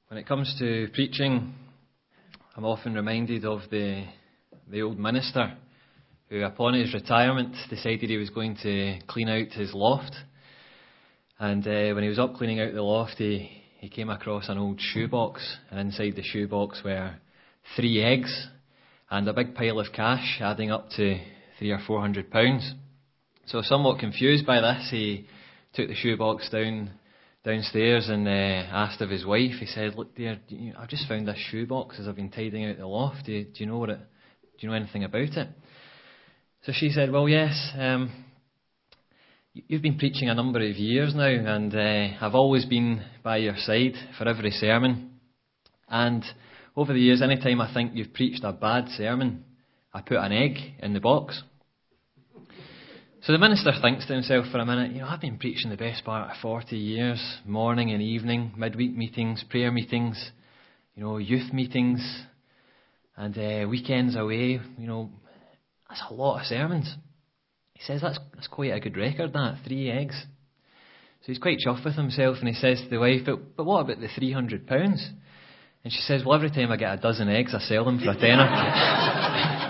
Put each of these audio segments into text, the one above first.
When it comes to preaching, I'm often reminded of the old minister who, upon his retirement, decided he was going to clean out his loft. And when he was up cleaning out the loft, he came across an old shoebox, and inside the shoebox were 3 eggs and a big pile of cash, adding up to £300 or £400. So, somewhat confused by this, he took the shoebox downstairs and asked of his wife. He said, "Look, dear, I've just found this shoebox as I've been tidying out the loft. Do you know do you know anything about it?" So she said, "Well, yes. You've been preaching a number of years now, and I've always been by your side for every sermon. And over the years, any time I think you've preached a bad sermon, I put an egg in the box." So the minister thinks to himself for a minute, I've been preaching the best part of 40 years, morning and evening, midweek meetings, prayer meetings, youth meetings, and weekends away. That's a lot of sermons. He says, that's quite a good record, that, 3 eggs. So he's quite chuffed with himself, and he says to the wife, but what about the £300? And she says, well, every time I get a dozen eggs, I sell them for a tenner.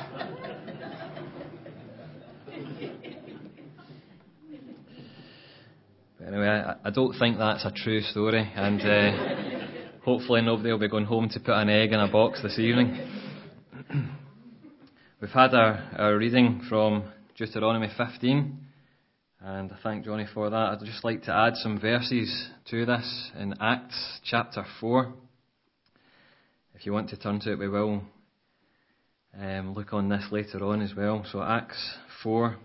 Anyway, I don't think that's a true story, and hopefully nobody will be going home to put an egg in a box this evening. We've had our reading from Deuteronomy 15, and I thank Johnny for that. I'd just like to add some verses to this in Acts chapter 4. If you want to turn to it, we will look on this later on as well. So Acts 4,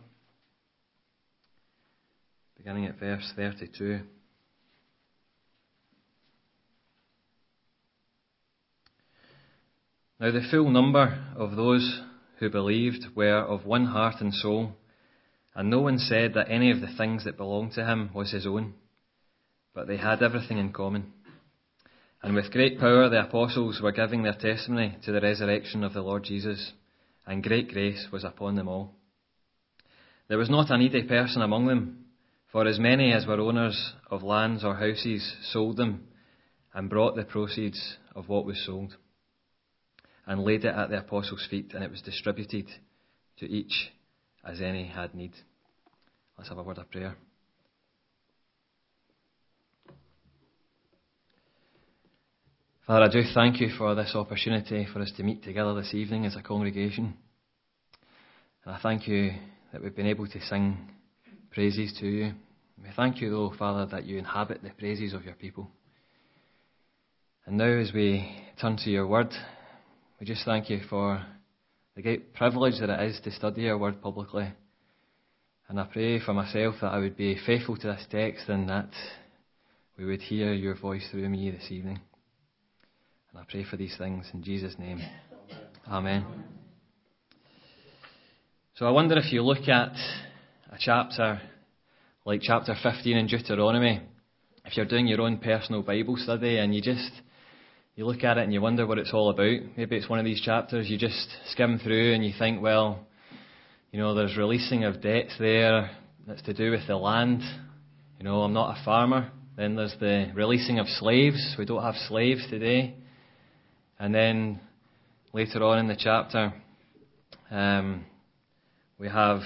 beginning at verse 32. Now the full number of those who believed were of one heart and soul, and no one said that any of the things that belonged to him was his own, but they had everything in common. And with great power the apostles were giving their testimony to the resurrection of the Lord Jesus, and great grace was upon them all. There was not a needy person among them, for as many as were owners of lands or houses sold them, and brought the proceeds of what was sold, and laid it at the apostles' feet, and it was distributed to each as any had need. Let's have a word of prayer. Father, I do thank you for this opportunity for us to meet together this evening as a congregation. And I thank you that we've been able to sing praises to you. We thank you, though, Father, that you inhabit the praises of your people. And now, as we turn to your word, we just thank you for the great privilege that it is to study your word publicly. And I pray for myself that I would be faithful to this text, and that we would hear your voice through me this evening. And I pray for these things in Jesus' name. Amen. So I wonder if you look at a chapter like chapter 15 in Deuteronomy, if you're doing your own personal Bible study and you look at it and you wonder what it's all about. Maybe it's one of these chapters you just skim through and you think, well, there's releasing of debts there that's to do with the land. I'm not a farmer. Then there's the releasing of slaves. We don't have slaves today. And then later on in the chapter, we have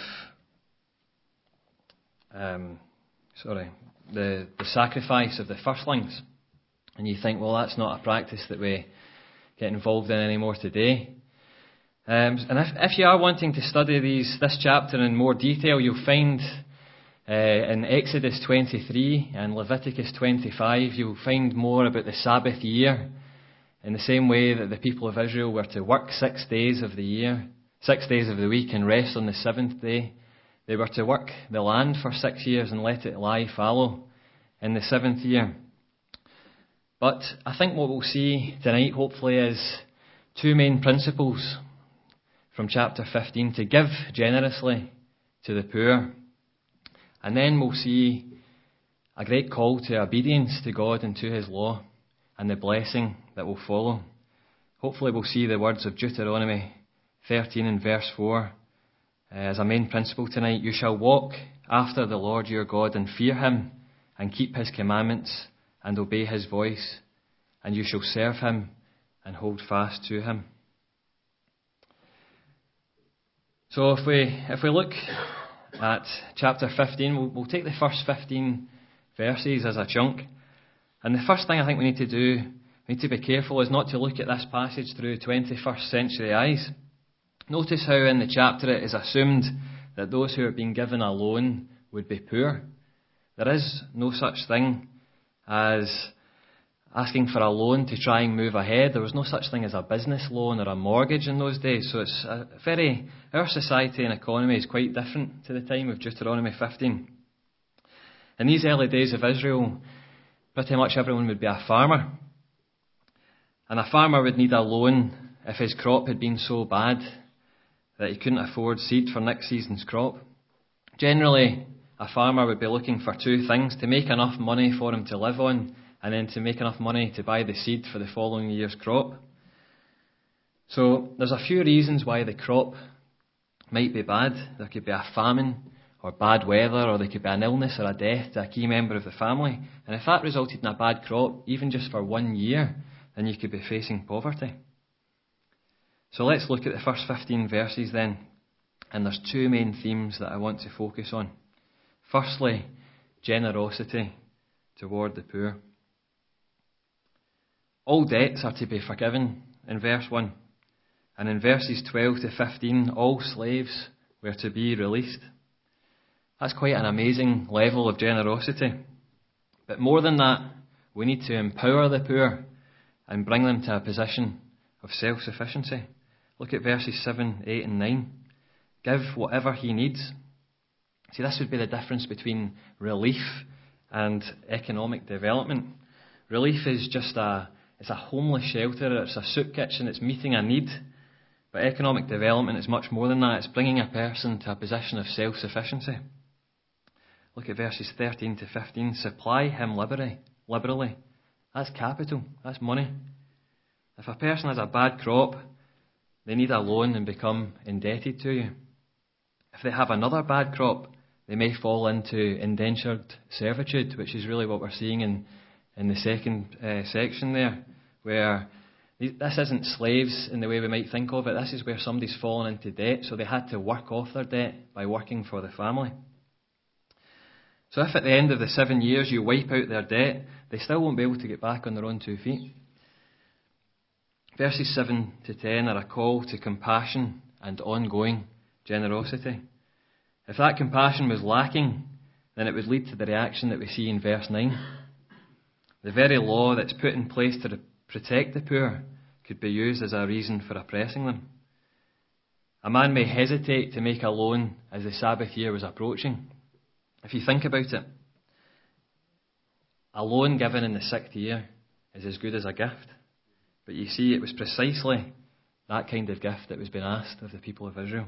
the sacrifice of the firstlings. And you think, well, that's not a practice that we get involved in anymore today. And if you are wanting to study this chapter in more detail, you'll find in Exodus 23 and Leviticus 25, you'll find more about the Sabbath year, in the same way that the people of Israel were to work 6 days of the year, 6 days of the week, and rest on the 7th day. They were to work the land for 6 years and let it lie fallow in the 7th year. But I think what we'll see tonight, hopefully, is 2 main principles from chapter 15: to give generously to the poor. And then we'll see a great call to obedience to God and to his law, and the blessing that will follow. Hopefully we'll see the words of Deuteronomy 13 and verse 4 as a main principle tonight. You shall walk after the Lord your God and fear him, and keep his commandments, and obey his voice, and you shall serve him and hold fast to him. So if we look at chapter 15, we'll take the first 15 verses as a chunk. And the first thing I think we need to do, we need to be careful, is not to look at this passage through 21st century eyes. Notice how in the chapter it is assumed that those who are being given a loan would be poor. There is no such thing as asking for a loan to try and move ahead. There was no such thing as a business loan or a mortgage in those days. So our society and economy is quite different to the time of Deuteronomy 15. In these early days of Israel, pretty much everyone would be a farmer. And a farmer would need a loan if his crop had been so bad that he couldn't afford seed for next season's crop. Generally, a farmer would be looking for two things: to make enough money for him to live on, and then to make enough money to buy the seed for the following year's crop. So there's a few reasons why the crop might be bad. There could be a famine, or bad weather, or there could be an illness or a death to a key member of the family. And if that resulted in a bad crop, even just for 1 year, then you could be facing poverty. So let's look at the first 15 verses then. And there's two main themes that I want to focus on. Firstly, generosity toward the poor. All debts are to be forgiven in verse 1. And in verses 12 to 15, all slaves were to be released. That's quite an amazing level of generosity. But more than that, we need to empower the poor and bring them to a position of self-sufficiency. Look at verses 7, 8 and 9. Give whatever he needs. See, this would be the difference between relief and economic development. Relief is just it's a homeless shelter, it's a soup kitchen, it's meeting a need. But economic development is much more than that. It's bringing a person to a position of self-sufficiency. Look at verses 13 to 15. Supply him liberally. That's capital. That's money. If a person has a bad crop, they need a loan and become indebted to you. If they have another bad crop, they may fall into indentured servitude, which is really what we're seeing in the second section there, where this isn't slaves in the way we might think of it. This is where somebody's fallen into debt, so they had to work off their debt by working for the family. So if at the end of the 7 years you wipe out their debt, they still won't be able to get back on their own 2 feet. Verses 7 to 10 are a call to compassion and ongoing generosity. If that compassion was lacking, then it would lead to the reaction that we see in verse 9. The very law that's put in place to protect the poor could be used as a reason for oppressing them. A man may hesitate to make a loan as the Sabbath year was approaching. If you think about it, a loan given in the 6th year is as good as a gift. But you see, it was precisely that kind of gift that was being asked of the people of Israel.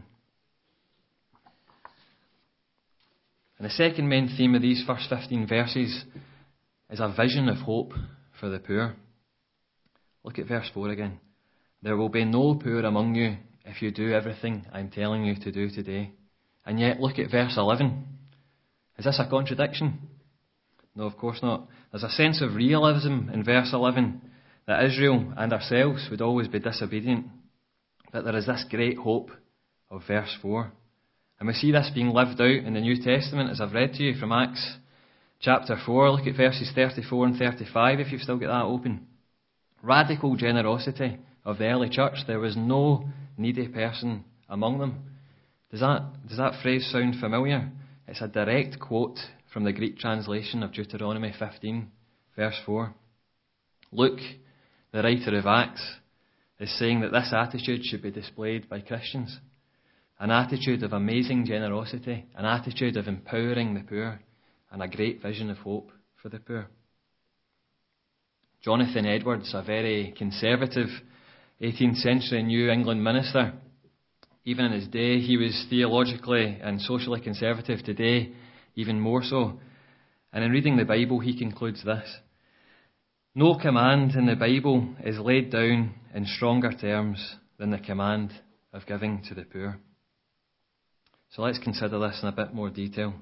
And the second main theme of these first 15 verses is a vision of hope for the poor. Look at verse 4 again. There will be no poor among you if you do everything I'm telling you to do today. And yet look at verse 11. Is this a contradiction? No, of course not. There's a sense of realism in verse 11 that Israel and ourselves would always be disobedient. But there is this great hope of verse 4. And we see this being lived out in the New Testament, as I've read to you from Acts chapter 4. Look at verses 34 and 35 if you've still got that open. Radical generosity of the early church. There was no needy person among them. Does that phrase sound familiar? It's a direct quote from the Greek translation of Deuteronomy 15, verse 4. Luke, the writer of Acts, is saying that this attitude should be displayed by Christians. An attitude of amazing generosity, an attitude of empowering the poor, and a great vision of hope for the poor. Jonathan Edwards, a very conservative 18th century New England minister, even in his day, he was theologically and socially conservative. Today, even more so. And in reading the Bible, he concludes this: no command in the Bible is laid down in stronger terms than the command of giving to the poor. So let's consider this in a bit more detail.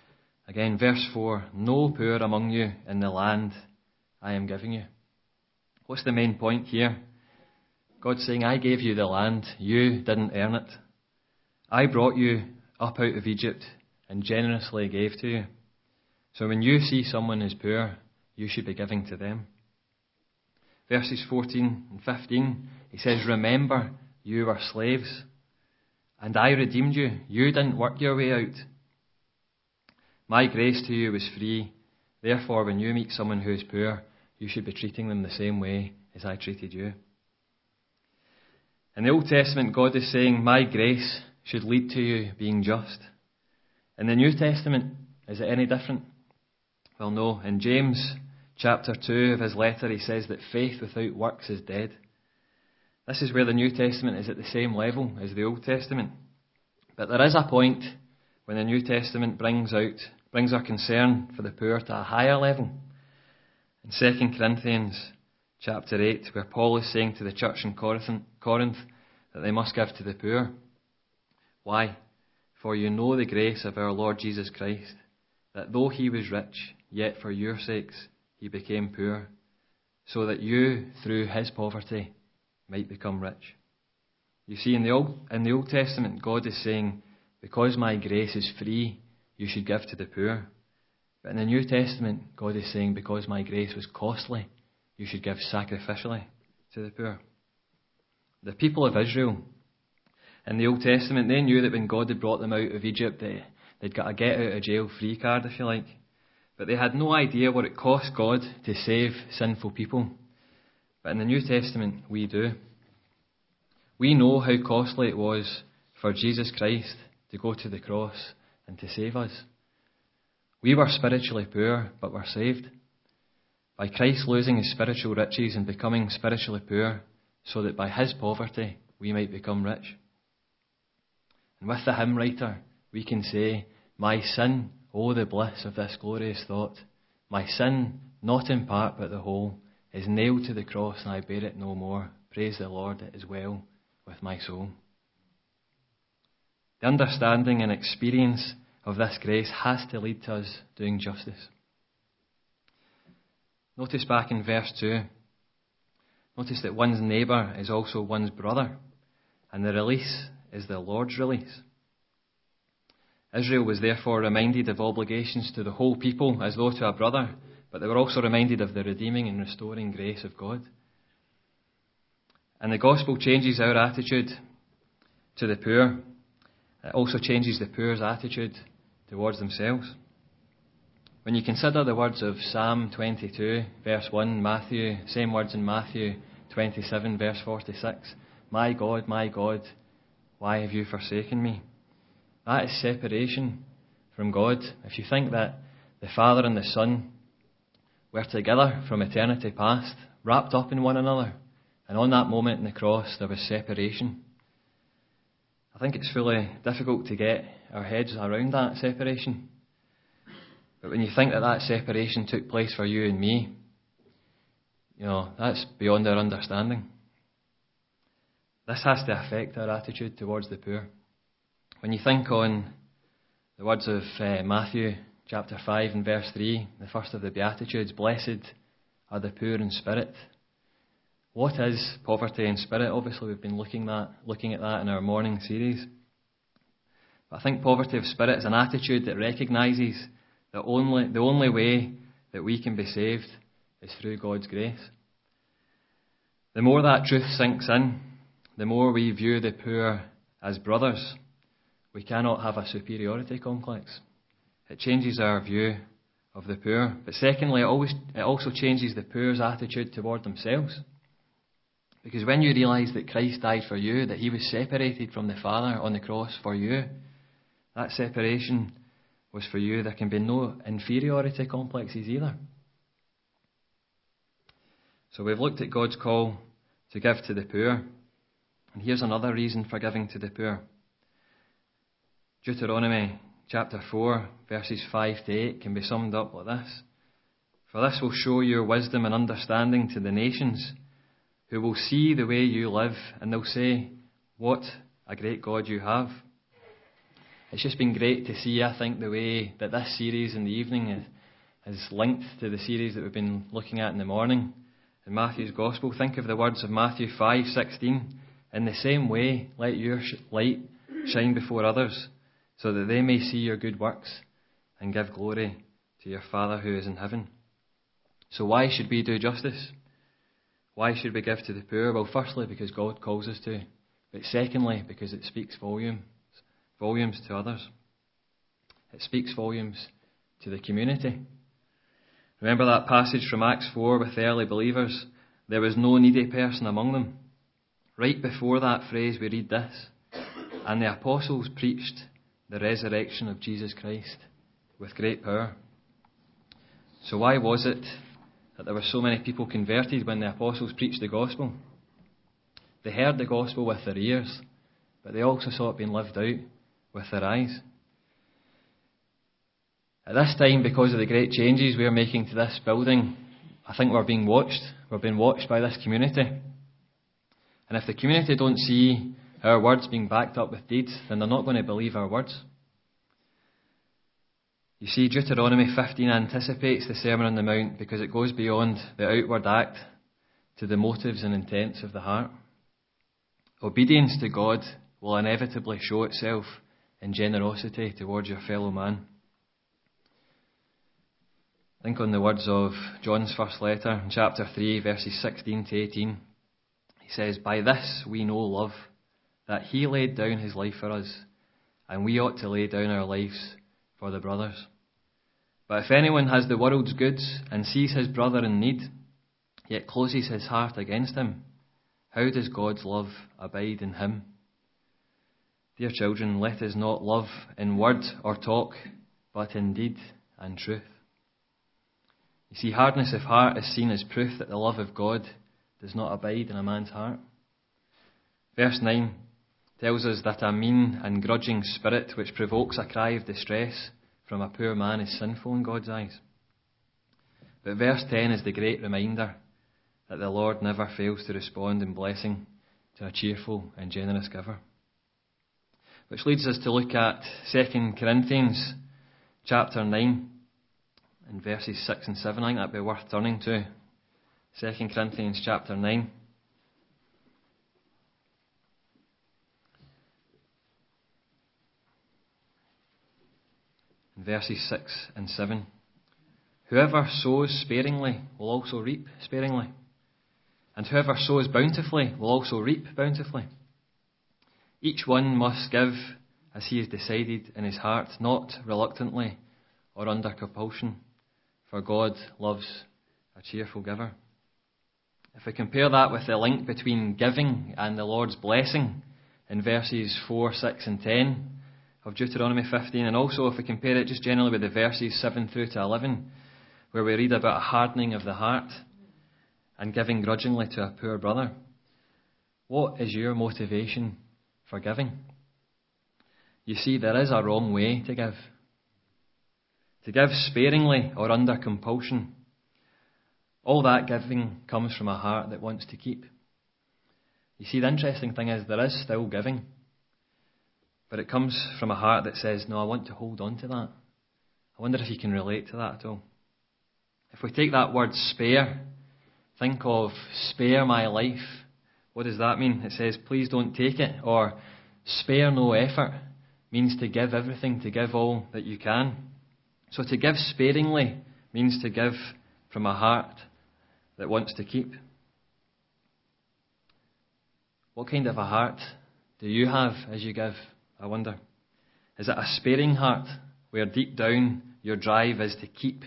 Again, verse 4, no poor among you in the land I am giving you. What's the main point here? God's saying, I gave you the land. You didn't earn it. I brought you up out of Egypt and generously gave to you. So when you see someone is poor, you should be giving to them. Verses 14 and 15, he says, remember, you were slaves, and I redeemed you. You didn't work your way out. My grace to you was free. Therefore, when you meet someone who is poor, you should be treating them the same way as I treated you. In the Old Testament, God is saying, my grace should lead to you being just. In the New Testament, is it any different? Well, no. In James chapter 2 of his letter, he says that faith without works is dead. This is where the New Testament is at the same level as the Old Testament. But there is a point when the New Testament brings our concern for the poor to a higher level. In 2 Corinthians chapter 8, where Paul is saying to the church in Corinth that they must give to the poor. Why? For you know the grace of our Lord Jesus Christ, that though he was rich, yet for your sakes he became poor, so that you, through his poverty, might become rich. You see, in the Old Testament, God is saying, because my grace is free, you should give to the poor. But in the New Testament, God is saying, because my grace was costly, you should give sacrificially to the poor. The people of Israel, in the Old Testament, they knew that when God had brought them out of Egypt, they'd got a get-out-of-jail-free card, if you like. But they had no idea what it cost God to save sinful people. But in the New Testament, we do. We know how costly it was for Jesus Christ to go to the cross and to save us. We were spiritually poor, but were saved. By Christ losing his spiritual riches and becoming spiritually poor, so that by his poverty we might become rich. And with the hymn writer, we can say, my sin, oh the bliss of this glorious thought, my sin, not in part but the whole, is nailed to the cross and I bear it no more. Praise the Lord, it is well with my soul. The understanding and experience of this grace has to lead to us doing justice. Notice back in verse 2, notice that one's neighbour is also one's brother, and the release is the Lord's release. Israel was therefore reminded of obligations to the whole people as though to a brother, but they were also reminded of the redeeming and restoring grace of God. And the gospel changes our attitude to the poor. It also changes the poor's attitude towards themselves. When you consider the words of Psalm 22, verse 1, same words in Matthew 27, verse 46, my God, why have you forsaken me? That is separation from God. If you think that the Father and the Son were together from eternity past, wrapped up in one another, and on that moment in the cross there was separation, I think it's fully difficult to get our heads around that separation. But when you think that that separation took place for you and me, that's beyond our understanding. This has to affect our attitude towards the poor. When you think on the words of Matthew chapter 5 and verse 3, the first of the Beatitudes, blessed are the poor in spirit. What is poverty in spirit? Obviously we've been looking at that in our morning series. But I think poverty of spirit is an attitude that recognises that the only way that we can be saved is through God's grace. The more that truth sinks in, the more we view the poor as brothers. We cannot have a superiority complex. It changes our view of the poor. But secondly, it also changes the poor's attitude toward themselves. Because when you realise that Christ died for you, that he was separated from the Father on the cross for you, that separation was for you. There can be no inferiority complexes either. So we've looked at God's call to give to the poor. And here's another reason for giving to the poor. Deuteronomy chapter 4, verses 5 to 8 can be summed up like this. For this will show your wisdom and understanding to the nations, who will see the way you live, and they'll say, what a great God you have. It's just been great to see, I think, the way that this series in the evening is linked to the series that we've been looking at in the morning, in Matthew's Gospel. Think of the words of Matthew 5:16. In the same way, let your light shine before others, so that they may see your good works and give glory to your Father who is in heaven. So why should we do justice? Why should we give to the poor? Well, firstly, because God calls us to. But secondly, because it speaks volumes to others. It speaks volumes to the community. Remember that passage from Acts 4 with the early believers? There was no needy person among them. Right before that phrase we read this, and the apostles preached the resurrection of Jesus Christ with great power. So why was it that there were so many people converted when the apostles preached the gospel? They heard the gospel with their ears, but they also saw it being lived out with their eyes. At this time, because of the great changes we are making to this building, I think we're being watched. We're being watched by this community. And if the community don't see our words being backed up with deeds, then they're not going to believe our words. You see, Deuteronomy 15 anticipates the Sermon on the Mount because it goes beyond the outward act to the motives and intents of the heart. Obedience to God will inevitably show itself in generosity towards your fellow man. Think on the words of John's first letter in chapter 3, verses 16 to 18. He says, "By this we know love, that he laid down his life for us, and we ought to lay down our lives for the brothers. But if anyone has the world's goods and sees his brother in need, yet closes his heart against him, how does God's love abide in him? Dear children, let us not love in word or talk, but in deed and truth." You see, hardness of heart is seen as proof that the love of God does not abide in a man's heart. Verse 9 tells us that a mean and grudging spirit which provokes a cry of distress from a poor man is sinful in God's eyes. But verse 10 is the great reminder that the Lord never fails to respond in blessing to a cheerful and generous giver. Which leads us to look at 2 Corinthians chapter 9 and verses 6 and 7. I think that'd be worth turning to. 2 Corinthians chapter 9. And verses 6 and 7. Whoever sows sparingly will also reap sparingly, and whoever sows bountifully will also reap bountifully. Each one must give as he has decided in his heart, not reluctantly or under compulsion, for God loves a cheerful giver. If we compare that with the link between giving and the Lord's blessing in verses 4, 6 and 10 of Deuteronomy 15, and also if we compare it just generally with the verses 7 through to 11, where we read about a hardening of the heart and giving grudgingly to a poor brother, what is your motivation for giving? You see, there is a wrong way to give. To give sparingly or under compulsion, all that giving comes from a heart that wants to keep. You see, the interesting thing is there is still giving, but it comes from a heart that says, no, I want to hold on to that. I wonder if you can relate to that at all. If we take that word spare, think of spare my life. What does that mean? It says, please don't take it. Or spare no effort means to give everything, to give all that you can. So to give sparingly means to give from a heart that wants to keep. What kind of a heart do you have as you give, I wonder? Is it a sparing heart where deep down your drive is to keep?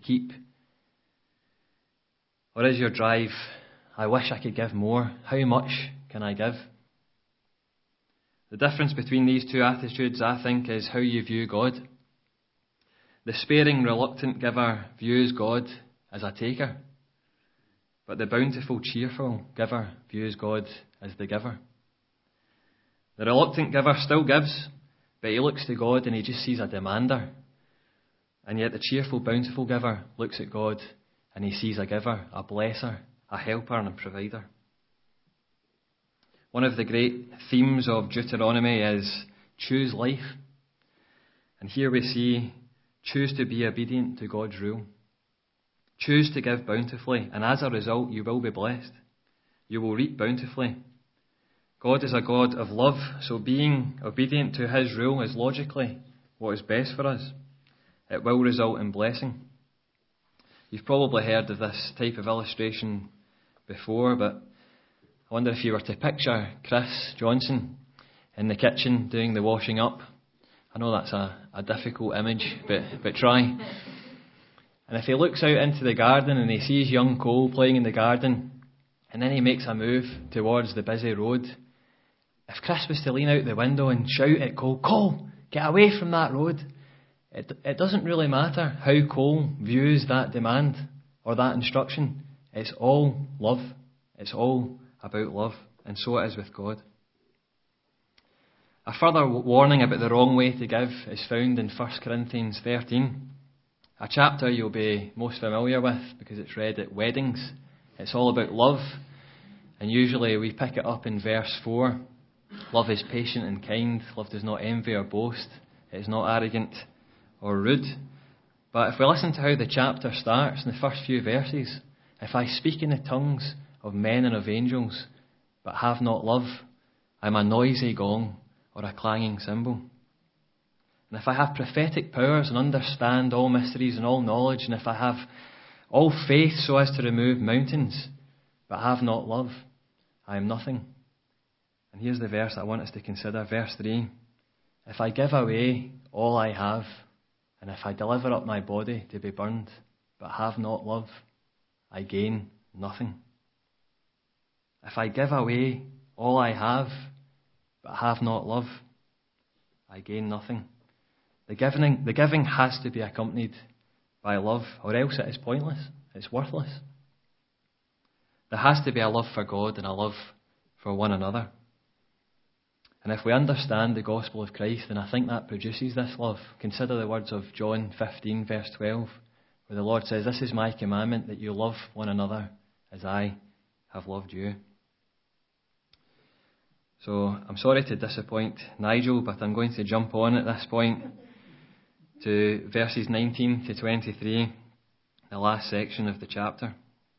Or is your drive, I wish I could give more. How much can I give? The difference between these two attitudes, I think, is how you view God. The sparing, reluctant giver views God as a taker, but the bountiful, cheerful giver views God as the giver. The reluctant giver still gives, but he looks to God and he just sees a demander. And yet the cheerful, bountiful giver looks at God and he sees a giver, a blesser, a helper and a provider. One of the great themes of Deuteronomy is choose life. And here we see choose to be obedient to God's rule. Choose to give bountifully, and as a result, you will be blessed. You will reap bountifully. God is a God of love, so being obedient to his rule is logically what is best for us. It will result in blessing. You've probably heard of this type of illustration before, but I wonder if you were to picture Chris Johnson in the kitchen doing the washing up. I know that's a difficult image, but try. And if he looks out into the garden and he sees young Cole playing in the garden, and then he makes a move towards the busy road, if Chris was to lean out the window and shout at Cole, "Cole, get away from that road," it doesn't really matter how Cole views that demand or that instruction. It's all love. It's all about love. And so it is with God. A further warning about the wrong way to give is found in 1 Corinthians 13, a chapter you'll be most familiar with because it's read at weddings. It's all about love, and usually we pick it up in verse 4. Love is patient and kind. Love does not envy or boast. It is not arrogant or rude. But if we listen to how the chapter starts in the first few verses, if I speak in the tongues of men and of angels, but have not love, I am a noisy gong or a clanging cymbal. And if I have prophetic powers and understand all mysteries and all knowledge, and if I have all faith so as to remove mountains, but have not love, I am nothing. And here's the verse I want us to consider, verse 3. If I give away all I have, and if I deliver up my body to be burned, but have not love, I gain nothing. If I give away all I have, but have not love, I gain nothing. The giving has to be accompanied by love, or else it is pointless. It's worthless. There has to be a love for God and a love for one another. And if we understand the gospel of Christ, then I think that produces this love. Consider the words of John 15, verse 12, where the Lord says, "This is my commandment, that you love one another as I have loved you." So I'm sorry to disappoint Nigel, but I'm going to jump on at this point to verses 19 to 23, the last section of the chapter.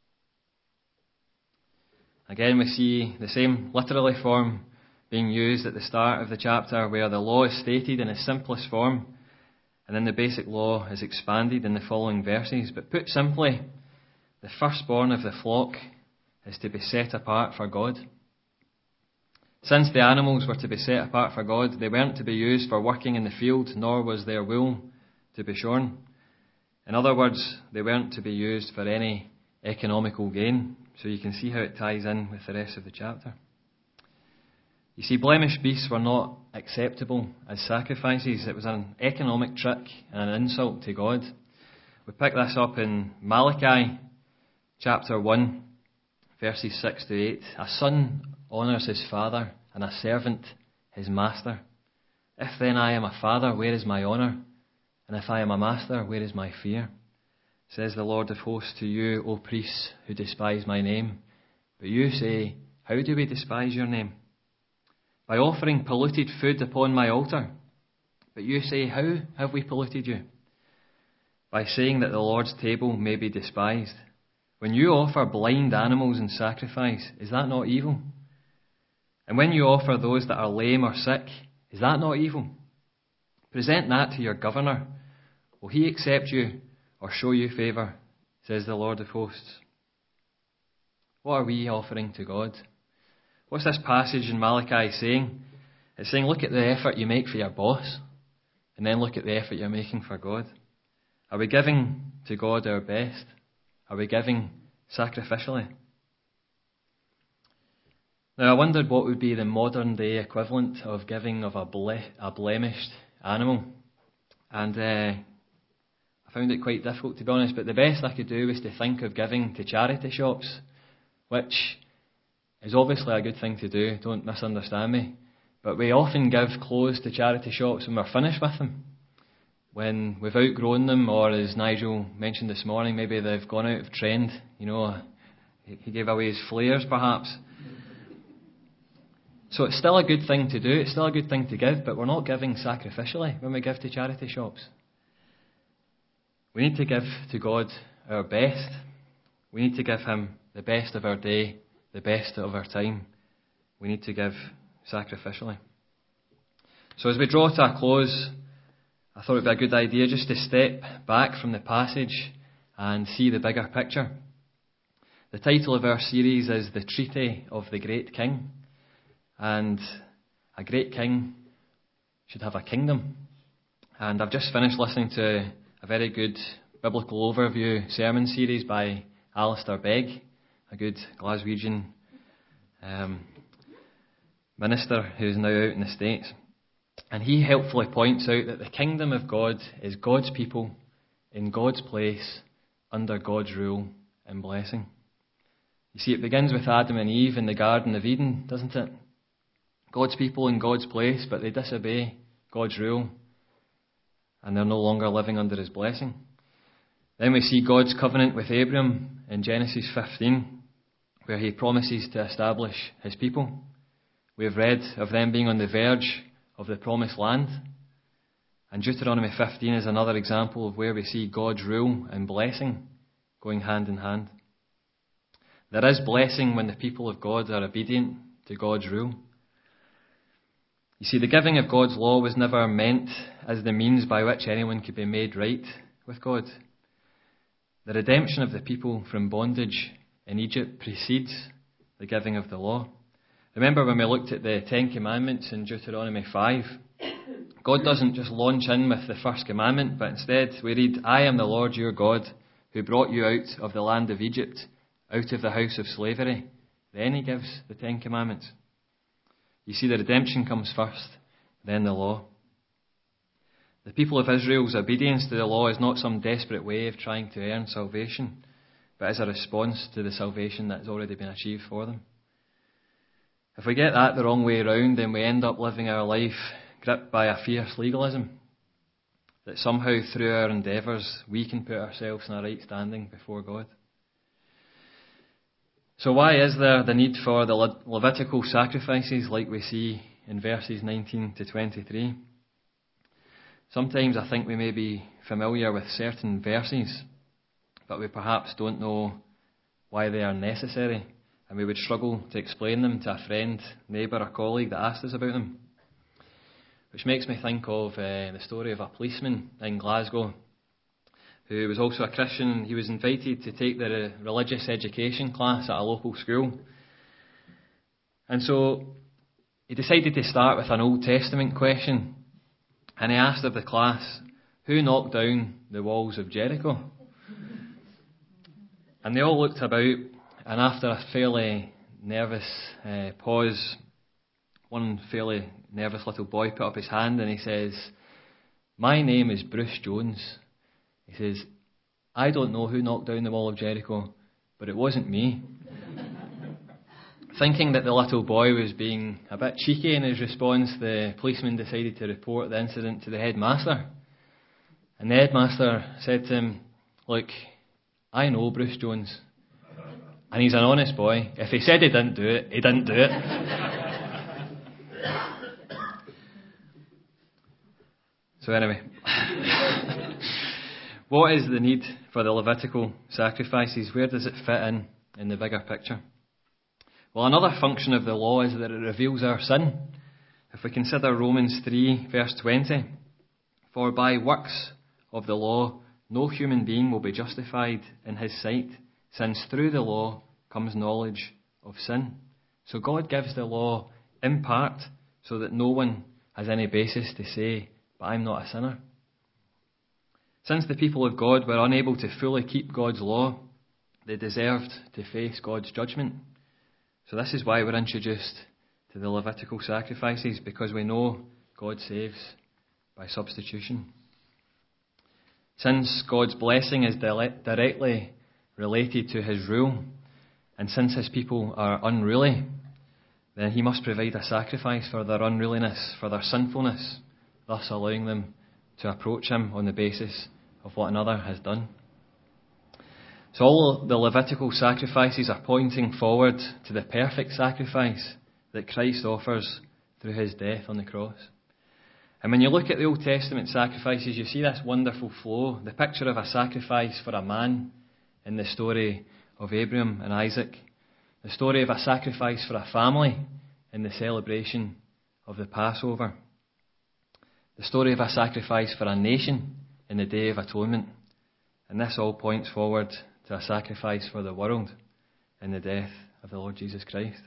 Again, we see the same literary form being used at the start of the chapter, where the law is stated in its simplest form, and then the basic law is expanded in the following verses. But put simply, the firstborn of the flock is to be set apart for God. Since the animals were to be set apart for God, they weren't to be used for working in the field, nor was their wool to be shorn. In other words, they weren't to be used for any economical gain. So you can see how it ties in with the rest of the chapter. You see, blemished beasts were not acceptable as sacrifices. It was an economic trick and an insult to God. We pick this up in Malachi chapter 1, verses 6 to 8. A son honours his father, and a servant his master. If then I am a father, where is my honour? And if I am a master, where is my fear? Says the Lord of hosts to you, O priests who despise my name. But you say, how do we despise your name? By offering polluted food upon my altar. But you say, how have we polluted you? By saying that the Lord's table may be despised. When you offer blind animals in sacrifice, is that not evil? And when you offer those that are lame or sick, is that not evil? Present that to your governor. Will he accept you or show you favour? Says the Lord of hosts. What are we offering to God? What's this passage in Malachi saying? It's saying, look at the effort you make for your boss, and then look at the effort you're making for God. Are we giving to God our best? Are we giving sacrificially? Now, I wondered what would be the modern day equivalent of giving of a blemished animal. And I found it quite difficult, to be honest, but the best I could do was to think of giving to charity shops, which is obviously a good thing to do, don't misunderstand me. But we often give clothes to charity shops when we're finished with them, when we've outgrown them, or as Nigel mentioned this morning, maybe they've gone out of trend. You know, he gave away his flares perhaps. So it's still a good thing to do, it's still a good thing to give, but we're not giving sacrificially when we give to charity shops. We need to give to God our best. We need to give him the best of our day, the best of our time. We need to give sacrificially. So as we draw to a close, I thought it would be a good idea just to step back from the passage and see the bigger picture. The title of our series is The Treaty of the Great King. And a great king should have a kingdom. And I've just finished listening to a very good biblical overview sermon series by Alistair Begg, a good Glaswegian minister who's now out in the States. And he helpfully points out that the kingdom of God is God's people in God's place under God's rule and blessing. You see, it begins with Adam and Eve in the Garden of Eden, doesn't it? God's people in God's place, but they disobey God's rule, and they're no longer living under his blessing. Then we see God's covenant with Abram in Genesis 15, where he promises to establish his people. We have read of them being on the verge of the promised land. And Deuteronomy 15 is another example of where we see God's rule and blessing going hand in hand. There is blessing when the people of God are obedient to God's rule. You see, the giving of God's law was never meant as the means by which anyone could be made right with God. The redemption of the people from bondage in Egypt precedes the giving of the law. Remember when we looked at the Ten Commandments in Deuteronomy 5? God doesn't just launch in with the first commandment, but instead we read, "I am the Lord your God, who brought you out of the land of Egypt, out of the house of slavery." Then he gives the Ten Commandments. You see, the redemption comes first, then the law. The people of Israel's obedience to the law is not some desperate way of trying to earn salvation, but is a response to the salvation that has already been achieved for them. If we get that the wrong way around, then we end up living our life gripped by a fierce legalism, that somehow through our endeavours we can put ourselves in a right standing before God. So why is there the need for the Levitical sacrifices like we see in verses 19 to 23? Sometimes I think we may be familiar with certain verses, but we perhaps don't know why they are necessary, and we would struggle to explain them to a friend, neighbour or colleague that asked us about them. Which makes me think of the story of a policeman in Glasgow who was also a Christian. He was invited to take the religious education class at a local school. And so he decided to start with an Old Testament question. And he asked of the class, "Who knocked down the walls of Jericho?" And they all looked about, and after a fairly nervous pause, one fairly nervous little boy put up his hand and he says, "My name is Bruce Jones." He says, "I don't know who knocked down the wall of Jericho, but it wasn't me." Thinking that the little boy was being a bit cheeky in his response, the policeman decided to report the incident to the headmaster. And the headmaster said to him, "Look, I know Bruce Jones, and he's an honest boy. If he said he didn't do it, he didn't do it." So anyway, what is the need for the Levitical sacrifices? Where does it fit in the bigger picture? Well, another function of the law is that it reveals our sin. If we consider Romans 3, verse 20, "For by works of the law, no human being will be justified in his sight, since through the law comes knowledge of sin." So God gives the law in part so that no one has any basis to say, "But I'm not a sinner." Since the people of God were unable to fully keep God's law, they deserved to face God's judgment. So this is why we're introduced to the Levitical sacrifices, because we know God saves by substitution. Since God's blessing is directly related to his rule, and since his people are unruly, then he must provide a sacrifice for their unruliness, for their sinfulness, thus allowing them to approach him on the basis of what another has done. So all the Levitical sacrifices are pointing forward to the perfect sacrifice that Christ offers through his death on the cross. And when you look at the Old Testament sacrifices, you see this wonderful flow. The picture of a sacrifice for a man in the story of Abraham and Isaac, the story of a sacrifice for a family in the celebration of the Passover, the story of a sacrifice for a nation in the Day of Atonement. And this all points forward to a sacrifice for the world in the death of the Lord Jesus Christ.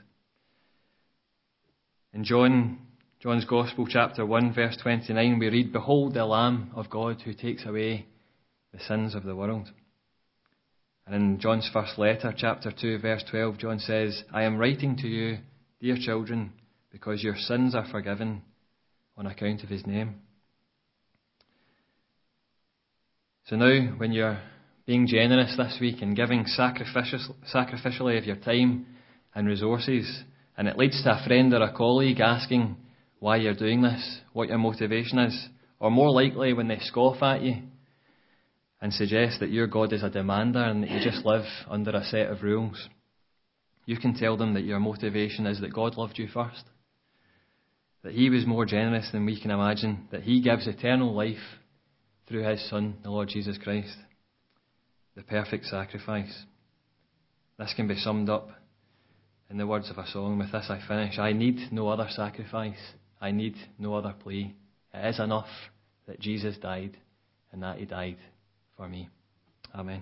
In John's Gospel, chapter 1, verse 29, we read, "Behold the Lamb of God who takes away the sins of the world." And in John's first letter, chapter 2, verse 12, John says, "I am writing to you, dear children, because your sins are forgiven on account of his name." So now, when you're being generous this week and giving sacrificially of your time and resources, and it leads to a friend or a colleague asking why you're doing this, what your motivation is, or more likely when they scoff at you and suggest that your God is a demander and that you just live under a set of rules, you can tell them that your motivation is that God loved you first, that he was more generous than we can imagine, that he gives eternal life through his Son, the Lord Jesus Christ, the perfect sacrifice. This can be summed up in the words of a song. With this I finish. I need no other sacrifice. I need no other plea. It is enough that Jesus died and that he died for me. Amen.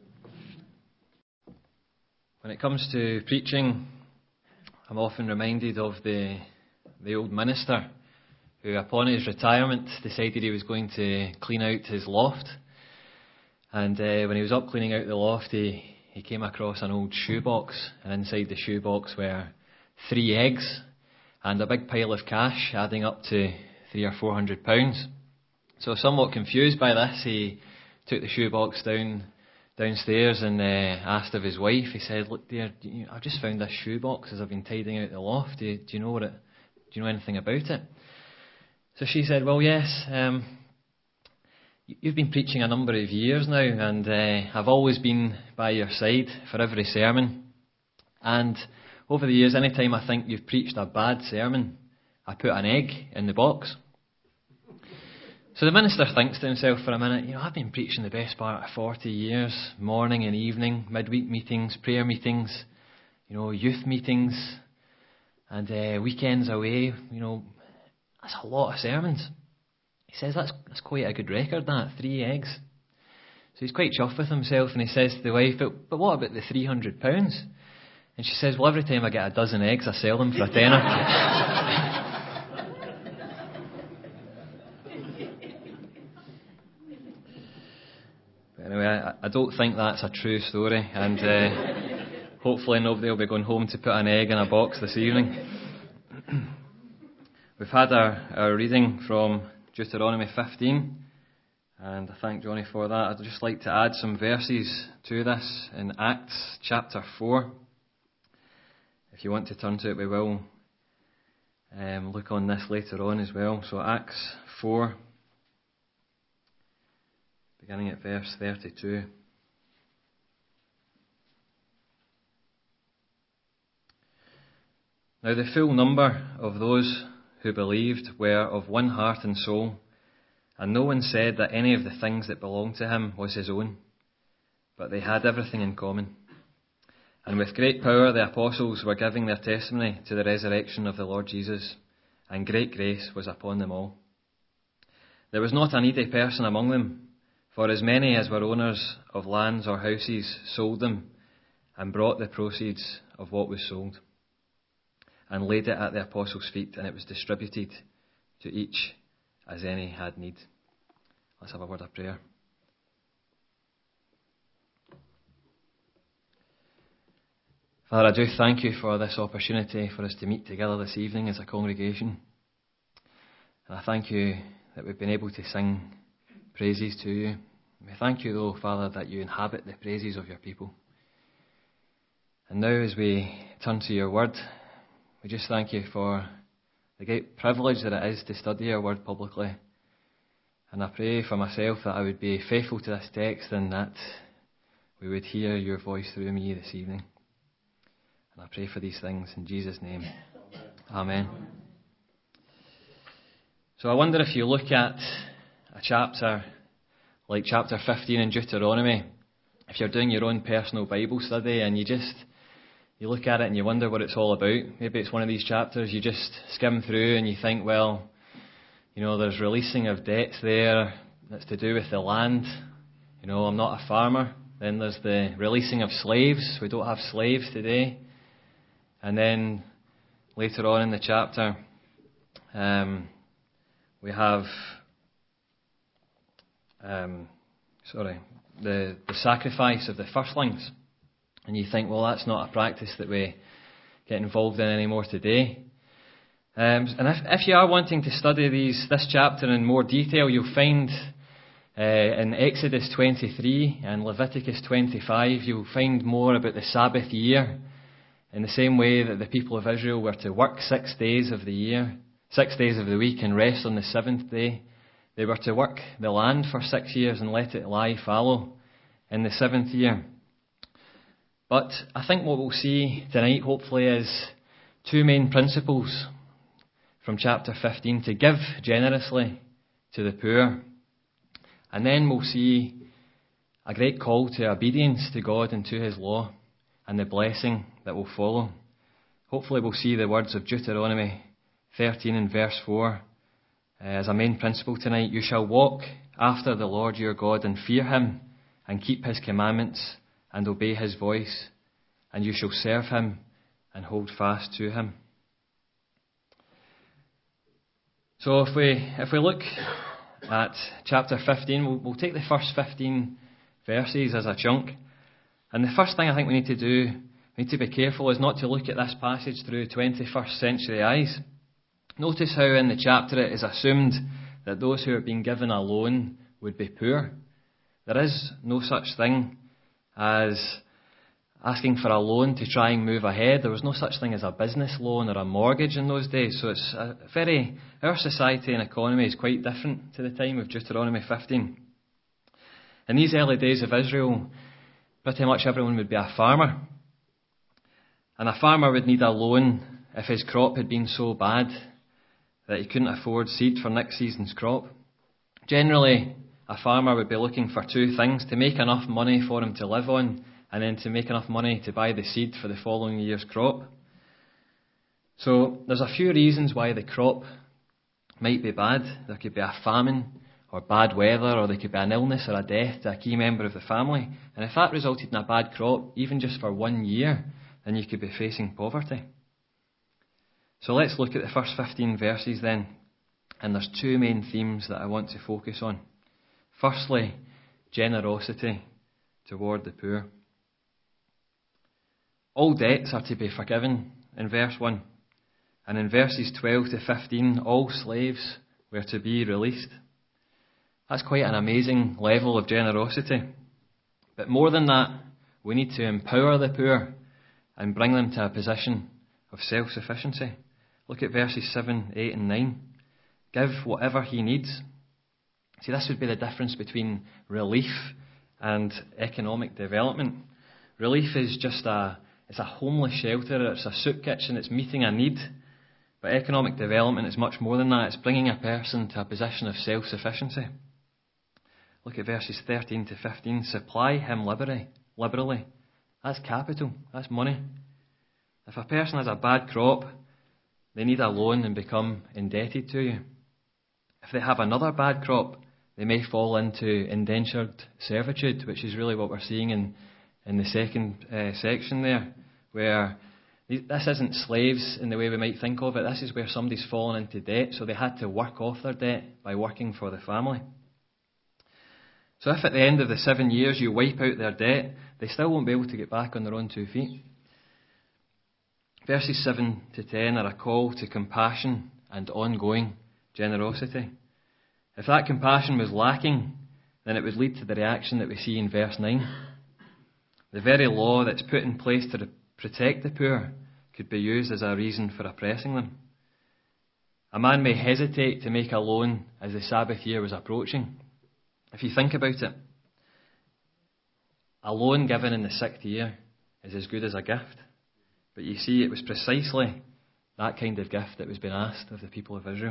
When it comes to preaching, I'm often reminded of the old minister who, upon his retirement, decided he was going to clean out his loft. And when he was up cleaning out the loft, he came across an old shoebox, and inside the shoebox were 3 eggs and a big pile of cash adding up to £300 or £400. So, somewhat confused by this, he took the shoebox downstairs and asked of his wife. He said, "Look, dear, I've just found this shoebox as I've been tidying out the loft. Do you know anything about it?" So she said, "Well, yes. You've been preaching a number of years now, and I've always been by your side for every sermon. And over the years, any time I think you've preached a bad sermon, I put an egg in the box." So the minister thinks to himself for a minute, I've been preaching the best part of 40 years, morning and evening, midweek meetings, prayer meetings, youth meetings, and weekends away, that's a lot of sermons. He says, that's quite a good record, that, 3 eggs. So he's quite chuffed with himself, and he says to the wife, but what about the £300? And she says, well, every time I get a dozen eggs, I sell them for a tenner. But anyway, I don't think that's a true story, and hopefully nobody will be going home to put an egg in a box this evening. We've had our reading from Deuteronomy 15, and I thank Johnny for that. I'd just like to add some verses to this in Acts chapter 4. If you want to turn to it, we will look on this later on as well. So Acts 4, beginning at verse 32. Now the full number of those who believed were of one heart and soul, and no one said that any of the things that belonged to him was his own, but they had everything in common. And with great power the apostles were giving their testimony to the resurrection of the Lord Jesus, and great grace was upon them all. There was not a needy person among them, for as many as were owners of lands or houses sold them, and brought the proceeds of what was sold, and laid it at the apostles' feet, and it was distributed to each as any had need. Let's have a word of prayer. Father, I do thank you for this opportunity for us to meet together this evening as a congregation. And I thank you that we've been able to sing praises to you. We thank you, though, Father, that you inhabit the praises of your people. And now, as we turn to your word, we just thank you for the great privilege that it is to study your word publicly. And I pray for myself that I would be faithful to this text and that we would hear your voice through me this evening. And I pray for these things in Jesus' name. Amen. So I wonder if you look at a chapter like chapter 15 in Deuteronomy, if you're doing your own personal Bible study and you look at it and you wonder what it's all about. Maybe it's one of these chapters you just skim through and you think, well, there's releasing of debts there that's to do with the land. I'm not a farmer. Then there's the releasing of slaves. We don't have slaves today. And then later on in the chapter, we have the sacrifice of the firstlings. And you think, well, that's not a practice that we get involved in anymore today. And if you are wanting to study this chapter in more detail, you'll find in Exodus 23 and Leviticus 25, you'll find more about the Sabbath year. In the same way that the people of Israel were to work 6 days of the year, 6 days of the week, and rest on the seventh day, they were to work the land for 6 years and let it lie fallow in the seventh year. But I think what we'll see tonight, hopefully, is two main principles from chapter 15: to give generously to the poor. And then we'll see a great call to obedience to God and to His law, and the blessing that will follow. Hopefully we'll see the words of Deuteronomy 13 and verse 4 as a main principle tonight. You shall walk after the Lord your God and fear Him and keep His commandments and obey His voice, and you shall serve Him and hold fast to Him. So if we look at chapter 15, we'll take the first 15 verses as a chunk. And the first thing I think we need to do, we need to be careful, is not to look at this passage through 21st century eyes. Notice how in the chapter it is assumed that those who are being given a loan would be poor. There is no such thing as asking for a loan to try and move ahead. There was no such thing as a business loan or a mortgage in those days. So our society and economy is quite different to the time of Deuteronomy 15. In these early days of Israel, pretty much everyone would be a farmer. And a farmer would need a loan if his crop had been so bad that he couldn't afford seed for next season's crop. Generally, a farmer would be looking for two things: to make enough money for him to live on, and then to make enough money to buy the seed for the following year's crop. So there's a few reasons why the crop might be bad. There could be a famine or bad weather, or there could be an illness or a death to a key member of the family. And if that resulted in a bad crop, even just for 1 year, then you could be facing poverty. So let's look at the first 15 verses then. And there's two main themes that I want to focus on. Firstly, generosity toward the poor. All debts are to be forgiven in verse 1. And in verses 12 to 15, all slaves were to be released. That's quite an amazing level of generosity. But more than that, we need to empower the poor and bring them to a position of self-sufficiency. Look at verses 7, 8 and 9. Give whatever he needs. See, this would be the difference between relief and economic development. Relief is just it's a homeless shelter, it's a soup kitchen, it's meeting a need. But economic development is much more than that. It's bringing a person to a position of self-sufficiency. Look at verses 13 to 15. Supply him liberally. That's capital. That's money. If a person has a bad crop, they need a loan and become indebted to you. If they have another bad crop, they may fall into indentured servitude, which is really what we're seeing in the second section there, where this isn't slaves in the way we might think of it. This is where somebody's fallen into debt, so they had to work off their debt by working for the family. So if at the end of the 7 years you wipe out their debt, they still won't be able to get back on their own 2 feet. Verses 7 to 10 are a call to compassion and ongoing generosity. If that compassion was lacking, then it would lead to the reaction that we see in verse 9. The very law that's put in place to protect the poor could be used as a reason for oppressing them. A man may hesitate to make a loan as the Sabbath year was approaching. If you think about it, a loan given in the 6th year is as good as a gift. But you see, it was precisely that kind of gift that was being asked of the people of Israel.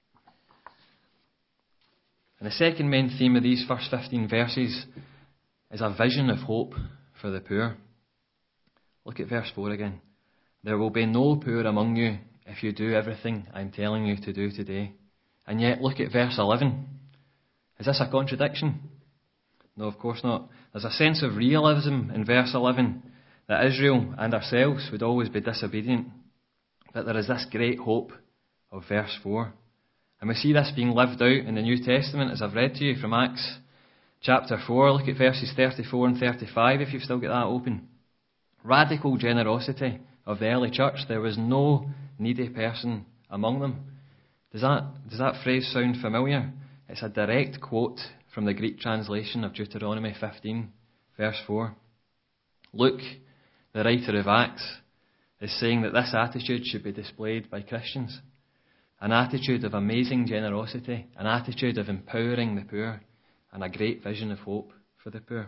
And the second main theme of these first 15 verses is a vision of hope for the poor. Look at verse 4 again. There will be no poor among you if you do everything I'm telling you to do today. And yet look at verse 11. Is this a contradiction? No, of course not. There's a sense of realism in verse 11 that Israel and ourselves would always be disobedient. But there is this great hope of verse 4. And we see this being lived out in the New Testament, as I've read to you from Acts chapter 4. Look at verses 34 and 35 if you've still got that open. Radical generosity of the early church. There was no needy person among them. Does that phrase sound familiar? It's a direct quote from the Greek translation of Deuteronomy 15, verse 4. Luke, the writer of Acts, is saying that this attitude should be displayed by Christians. An attitude of amazing generosity, an attitude of empowering the poor, and a great vision of hope for the poor.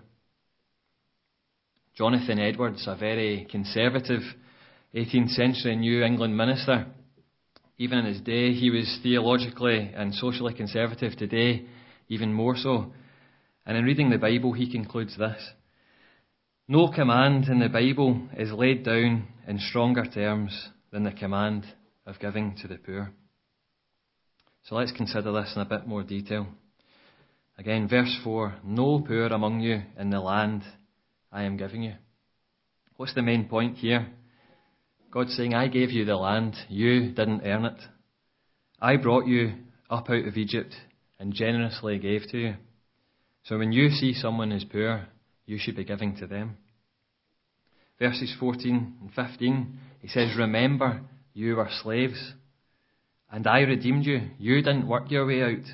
Jonathan Edwards, a very conservative 18th century New England minister, even in his day, he was theologically and socially conservative. Today, even more so. And in reading the Bible, he concludes this: no command in the Bible is laid down in stronger terms than the command of giving to the poor. So let's consider this in a bit more detail. Again, verse 4, no poor among you in the land I am giving you. What's the main point here? God's saying, I gave you the land, you didn't earn it. I brought you up out of Egypt and generously gave to you. So when you see someone is poor, you should be giving to them. Verses 14 and 15, he says, remember, you were slaves, and I redeemed you. You didn't work your way out.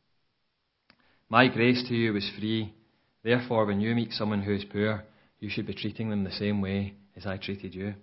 My grace to you was free. Therefore, when you meet someone who is poor, you should be treating them the same way as I treated you.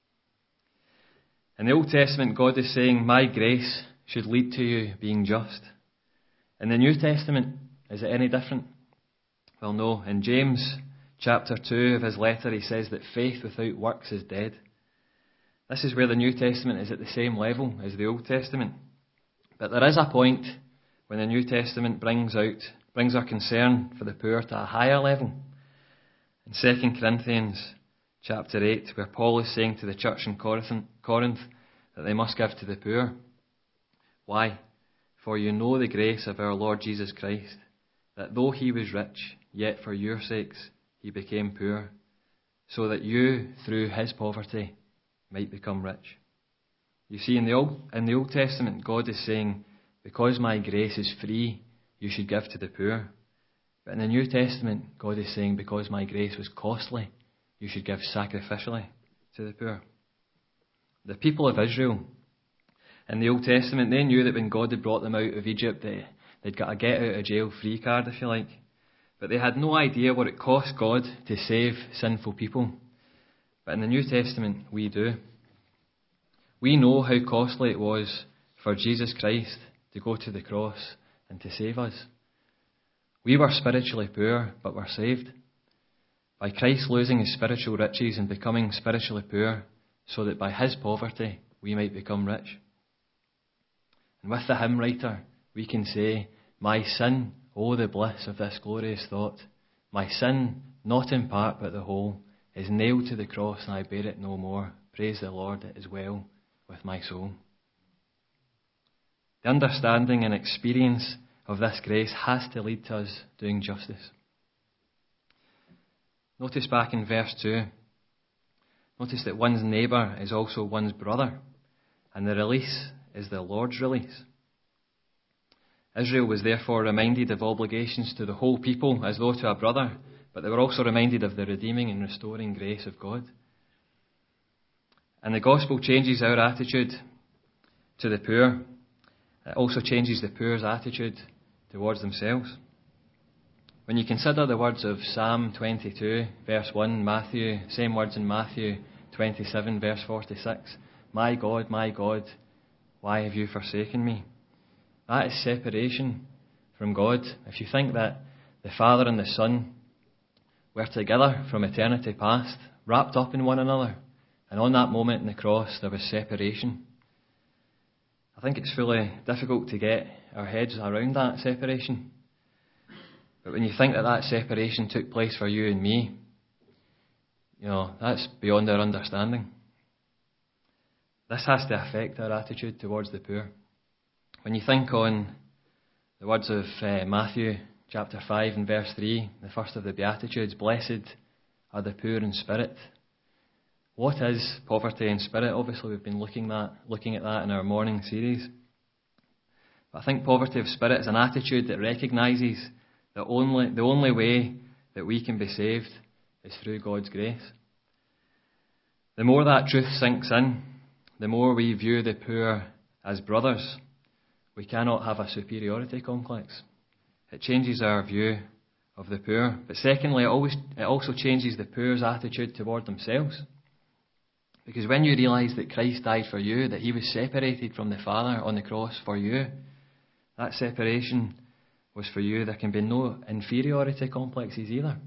In the Old Testament, God is saying, my grace should lead to you being just. In the New Testament, is it any different? Well, no. In James chapter 2 of his letter, he says that faith without works is dead. This is where the New Testament is at the same level as the Old Testament. But there is a point when the New Testament brings our concern for the poor to a higher level. In 2 Corinthians chapter 8, where Paul is saying to the church in Corinth that they must give to the poor. Why? For you know the grace of our Lord Jesus Christ, that though he was rich, yet for your sakes he became poor, so that you, through his poverty, might become rich. You see, in the Old Testament, God is saying, because my grace is free, you should give to the poor. But in the New Testament, God is saying, because my grace was costly, you should give sacrificially to the poor. The people of Israel in the Old Testament, they knew that when God had brought them out of Egypt, they'd got a get-out-of-jail-free card, if you like. But they had no idea what it cost God to save sinful people. But in the New Testament, we do. We know how costly it was for Jesus Christ to go to the cross and to save us. We were spiritually poor, but were saved. By Christ losing his spiritual riches and becoming spiritually poor, so that by his poverty we might become rich. And with the hymn writer, we can say, my sin, oh the bliss of this glorious thought, my sin, not in part but the whole, is nailed to the cross and I bear it no more. Praise the Lord, it is well with my soul. The understanding and experience of this grace has to lead to us doing justice. Notice back in verse 2, notice that one's neighbour is also one's brother, and the release is the Lord's release. Israel was therefore reminded of obligations to the whole people as though to a brother, but they were also reminded of the redeeming and restoring grace of God. And the gospel changes our attitude to the poor. It also changes the poor's attitude towards themselves. When you consider the words of Psalm 22, verse 1, same words in Matthew 27, verse 46, my God, why have you forsaken me? That is separation from God. If you think that the Father and the Son were together from eternity past, wrapped up in one another, and on that moment in the cross there was separation, I think it's fully difficult to get our heads around that separation. But when you think that separation took place for you and me, that's beyond our understanding. This has to affect our attitude towards the poor. When you think on the words of Matthew chapter 5 and verse 3, the first of the Beatitudes, blessed are the poor in spirit. What is poverty in spirit? Obviously we've been looking at that in our morning series. But I think poverty of spirit is an attitude that recognises that the only way that we can be saved is through God's grace. The more that truth sinks in, the more we view the poor as brothers. We cannot have a superiority complex. It changes our view of the poor. But secondly, it also changes the poor's attitude toward themselves. Because when you realise that Christ died for you, that he was separated from the Father on the cross for you, that separation was for you. There can be no inferiority complexes either.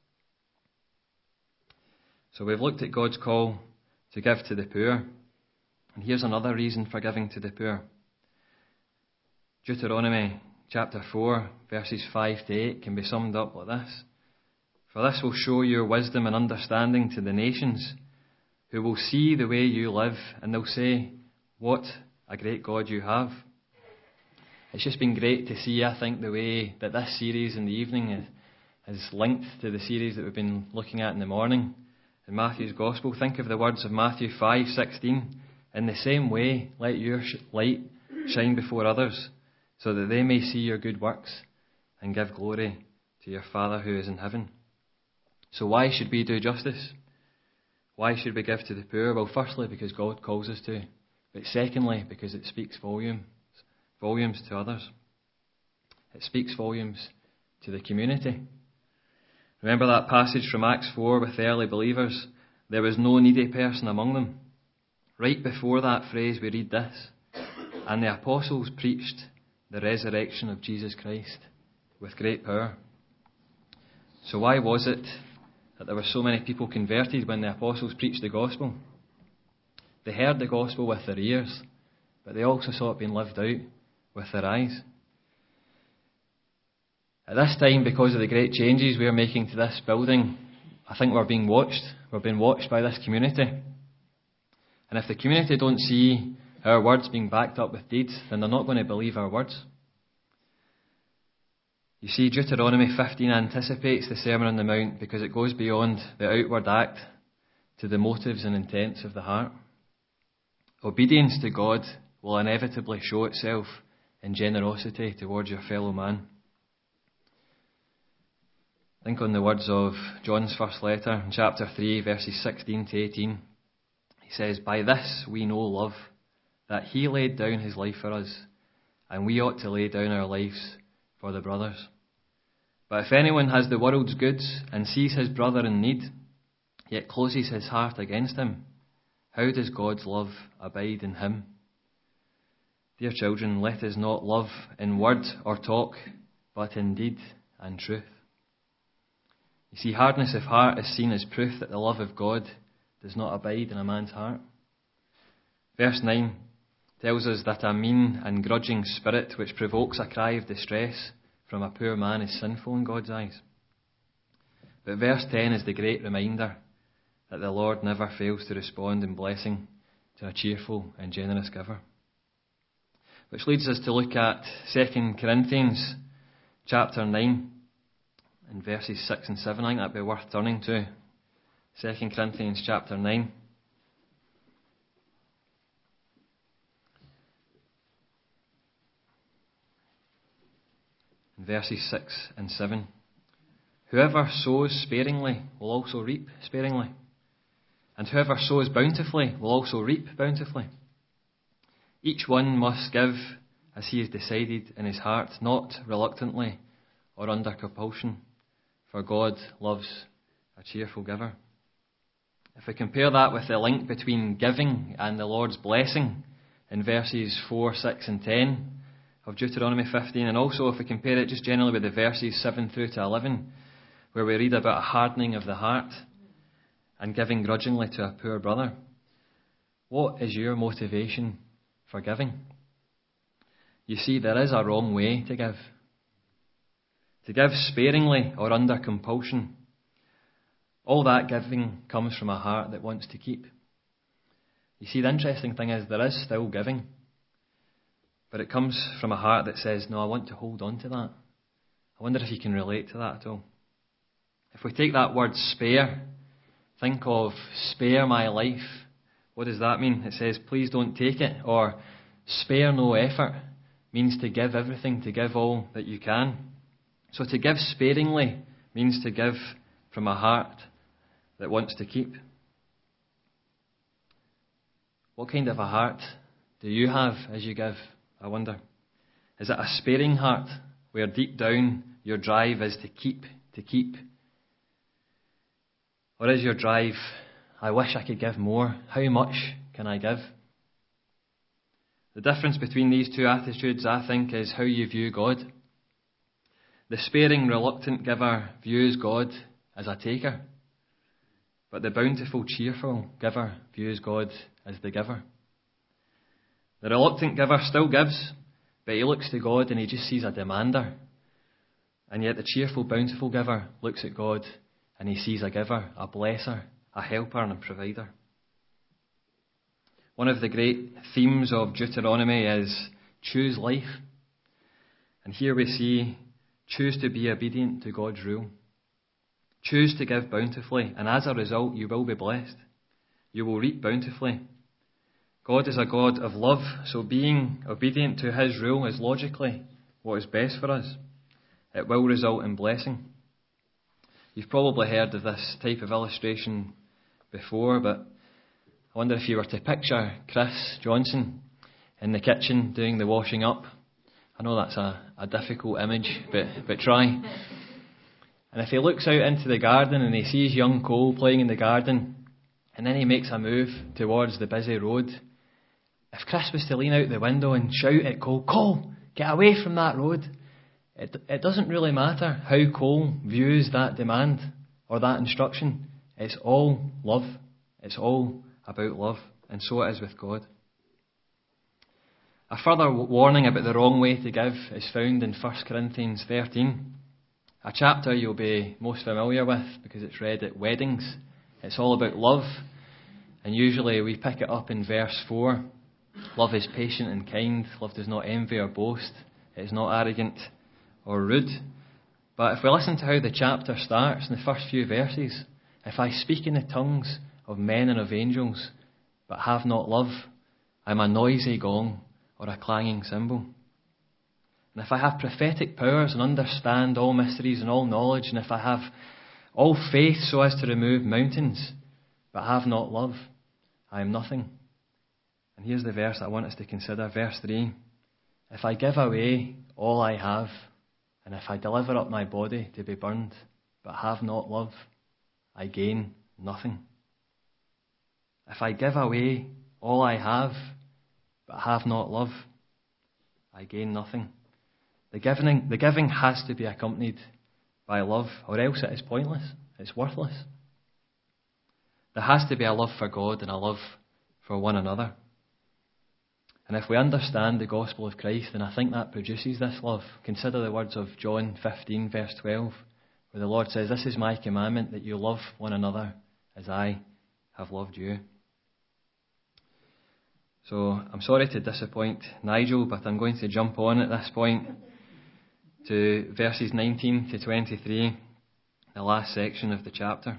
So we've looked at God's call to give to the poor. And here's another reason for giving to the poor. Deuteronomy chapter 4, verses 5 to 8 can be summed up like this. For this will show your wisdom and understanding to the nations, who will see the way you live, and they'll say, what a great God you have. It's just been great to see, I think, the way that this series in the evening is linked to the series that we've been looking at in the morning in Matthew's Gospel. Think of the words of Matthew 5:16. In the same way, let your light shine before others, so that they may see your good works and give glory to your Father who is in heaven. So why should we do justice? Why should we give to the poor? Well, firstly, because God calls us to. But secondly, because it speaks volumes to others. It speaks volumes to the community. Remember that passage from Acts 4 with the early believers? There was no needy person among them. Right before that phrase we read this, and the apostles preached the resurrection of Jesus Christ with great power. So why was it that there were so many people converted when the apostles preached the gospel? They heard the gospel with their ears, but they also saw it being lived out with their eyes. At this time, because of the great changes we're making to this building, I think we're being watched. We're being watched by this community. And if the community don't see our words being backed up with deeds, then they're not going to believe our words. You see, Deuteronomy 15 anticipates the Sermon on the Mount because it goes beyond the outward act to the motives and intents of the heart. Obedience to God will inevitably show itself in generosity towards your fellow man. Think on the words of John's first letter in chapter 3, verses 16 to 18. He says, by this we know love, that he laid down his life for us, and we ought to lay down our lives for the brothers. But if anyone has the world's goods and sees his brother in need, yet closes his heart against him, how does God's love abide in him? Dear children, let us not love in word or talk, but in deed and truth. You see, hardness of heart is seen as proof that the love of God does not abide in a man's heart. Verse 9 tells us that a mean and grudging spirit which provokes a cry of distress from a poor man is sinful in God's eyes. But verse 10 is the great reminder that the Lord never fails to respond in blessing to a cheerful and generous giver. Which leads us to look at 2 Corinthians chapter 9 and verses 6 and 7. I think that'd be worth turning to. 2 Corinthians chapter 9. Verses 6 and 7. Whoever sows sparingly will also reap sparingly, and whoever sows bountifully will also reap bountifully. Each one must give as he has decided in his heart, not reluctantly or under compulsion, for God loves a cheerful giver. If we compare that with the link between giving and the Lord's blessing in verses 4, 6 and 10 of Deuteronomy 15, and also if we compare it just generally with the verses 7 through to 11, where we read about a hardening of the heart and giving grudgingly to a poor brother, what is your motivation for giving? You see, there is a wrong way to give. to give sparingly or under compulsion. All that giving comes from a heart that wants to keep. You see, the interesting thing is there is still giving, but it comes from a heart that says, no, I want to hold on to that. I wonder if you can relate to that at all. If we take that word spare, think of spare my life. What does that mean? It says, please don't take it. Or spare no effort means to give everything, to give all that you can. So to give sparingly means to give from a heart that wants to keep. What kind of a heart do you have as you give, I wonder? Is it a sparing heart where deep down your drive is to keep? Or is your drive, I wish I could give more. How much can I give? The difference between these two attitudes, I think, is how you view God. The sparing, reluctant giver views God as a taker, but the bountiful, cheerful giver views God as the giver. The reluctant giver still gives, but he looks to God and he just sees a demander. And yet the cheerful, bountiful giver looks at God and he sees a giver, a blesser, a helper and a provider. One of the great themes of Deuteronomy is choose life. And here we see, choose to be obedient to God's rule. Choose to give bountifully, and as a result, you will be blessed. You will reap bountifully. God is a God of love, so being obedient to his rule is logically what is best for us. It will result in blessing. You've probably heard of this type of illustration before, but I wonder if you were to picture Chris Johnson in the kitchen doing the washing up. I know that's a difficult image, but try. And if he looks out into the garden and he sees young Cole playing in the garden, and then he makes a move towards the busy road, if Chris was to lean out the window and shout at Cole, Cole, get away from that road, it doesn't really matter how Cole views that demand or that instruction. It's all love. It's all about love. And so it is with God. A further warning about the wrong way to give is found in 1 Corinthians 13, a chapter you'll be most familiar with because it's read at weddings. It's all about love, and usually we pick it up in verse 4. Love is patient and kind. Love does not envy or boast. It is not arrogant or rude. But if we listen to how the chapter starts in the first few verses, if I speak in the tongues of men and of angels, but have not love, I am a noisy gong or a clanging cymbal. And if I have prophetic powers and understand all mysteries and all knowledge, and if I have all faith so as to remove mountains, but have not love, I am nothing. And here's the verse I want us to consider, verse 3. If I give away all I have, and if I deliver up my body to be burned, but have not love, I gain nothing. If I give away all I have, but have not love, I gain nothing. The giving has to be accompanied by love, or else it is pointless. It's worthless. There has to be a love for God and a love for one another. And if we understand the gospel of Christ, then I think that produces this love. Consider the words of John 15, verse 12, where the Lord says, "This is my commandment, that you love one another as I have loved you." So I'm sorry to disappoint Nigel, but I'm going to jump on at this point to verses 19 to 23, the last section of the chapter.